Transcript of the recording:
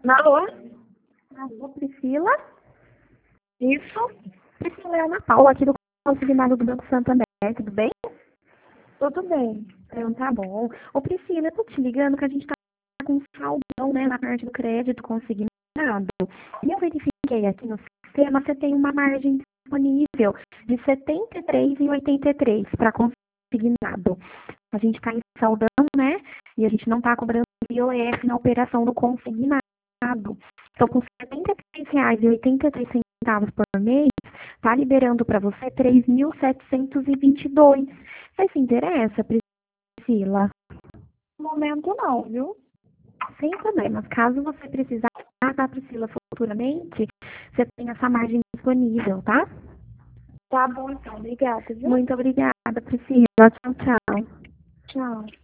Alô? Alô, Priscila? Isso? Priscila, é a Ana Paula, aqui do Consignado do Banco Santander, tudo bem? Tudo bem. Então, tá bom. Ô, Priscila, eu tô te ligando que a gente tá com um saldão, né, na parte do crédito consignado. E eu verifiquei aqui no sistema, você tem uma margem disponível de 73,83 para consignado. A gente está em saldão, né, e a gente não está cobrando IOF na operação do consignado. Então, com R$ 73,83 por mês, está liberando para você 3.722. Você se interessa, Priscila? No momento não, viu? Sem problemas. Caso você precisar, tá, Priscila, futuramente, você tem essa margem disponível, tá? Tá bom então, obrigada, viu? Muito obrigada, Priscila. Tchau, tchau. Tchau.